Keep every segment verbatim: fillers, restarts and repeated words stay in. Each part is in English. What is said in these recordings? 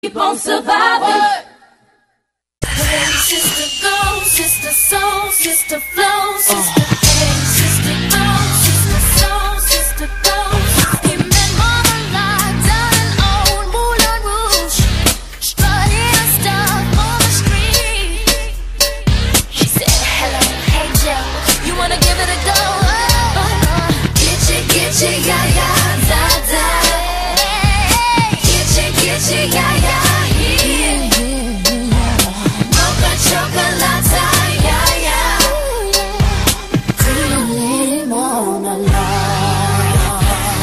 Keep on surviving. Sister go, sister soul, sister flow, sister hey, sister go, sister soul, sister go. Remember the light down in old Moulin Rouge, strutting her stuff on the street. She said, hello, hey Joe, you wanna give it a go? Uh, uh, get you, get you, yeah, yeah, da, da. Get you, get you, yeah, yeah. Chocolate, yeah, yeah. Cream on the lawn.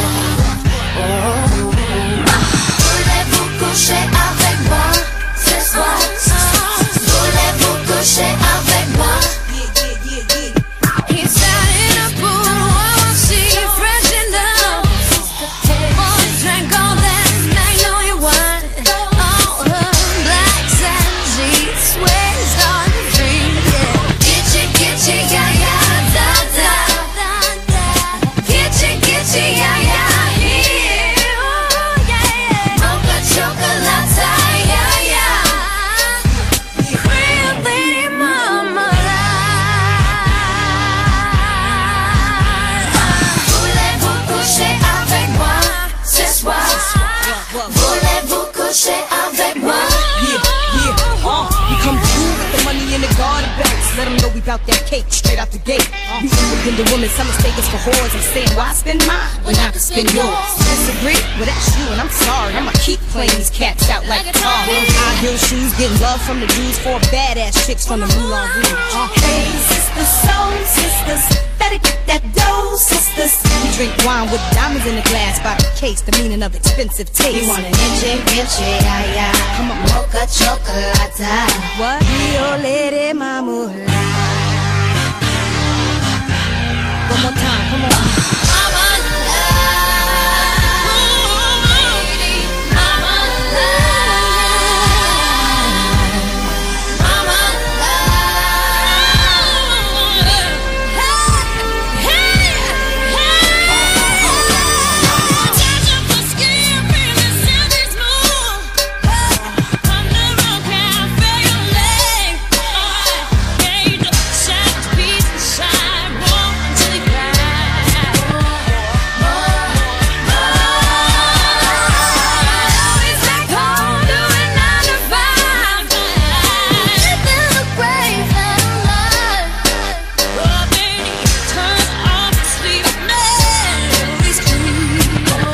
Voulez-vous coucher avec moi ce soir? Voulez-vous coucher avec moi? He's out in a pool, while she freshened up. Boy, drank all that magnolia wine. All her blacks and sheets sweat. Let them know we bout that cake straight out the gate. You independent woman, some mistake is for whores. I'm saying, why spend mine when I can spend yours? Disagree? Well, that's you, and I'm sorry. I'ma keep playing these cats out like guitar. High heel shoes, getting love from the dudes, four badass chicks from the Moulin Rouge. Uh, hey, sisters, soul sisters, better get that dough, sisters. We drink wine with diamonds in the glass by the case, the meaning of expensive taste. You want an inche, inche, yeah, yeah. Come on, mocha chocolate. What? Rio Lady Mama. One more time, come on. Mama love, lady, mama love, mama love. Hey, hey, hey. Touch up the skin, feel the savage move. From the rock cafe, your leg. Hey, the shaft piece and shine, warm until you cry. It's like home doing nine to five. Living the brave and alive. Oh, baby, turn off the sleep. Memories creep.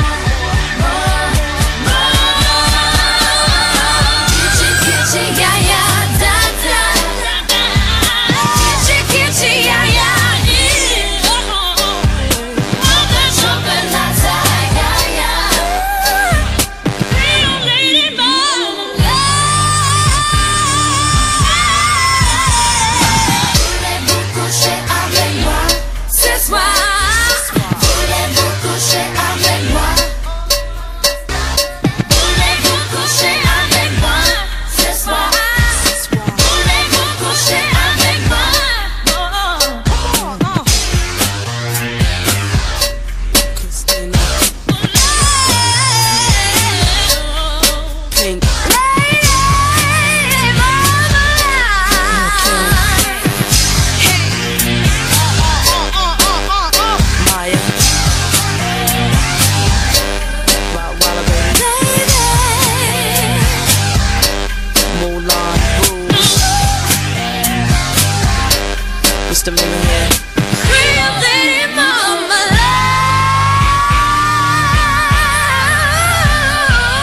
Kitchen, kitchen, yeah, yeah, da, da. Kitchen, kitchen, yeah, yeah, yeah. Mocha chocolate, yeah, yeah. Real lady mama Voulez-vous coucher avec moi ce soir? Voulez-vous coucher avec moi? Voulez-vous coucher avec moi ce soir? Voulez-vous coucher avec moi? Christina, Pink, Maya, Wild Wild Baby, Moulin Rouge, Mister Millionaire.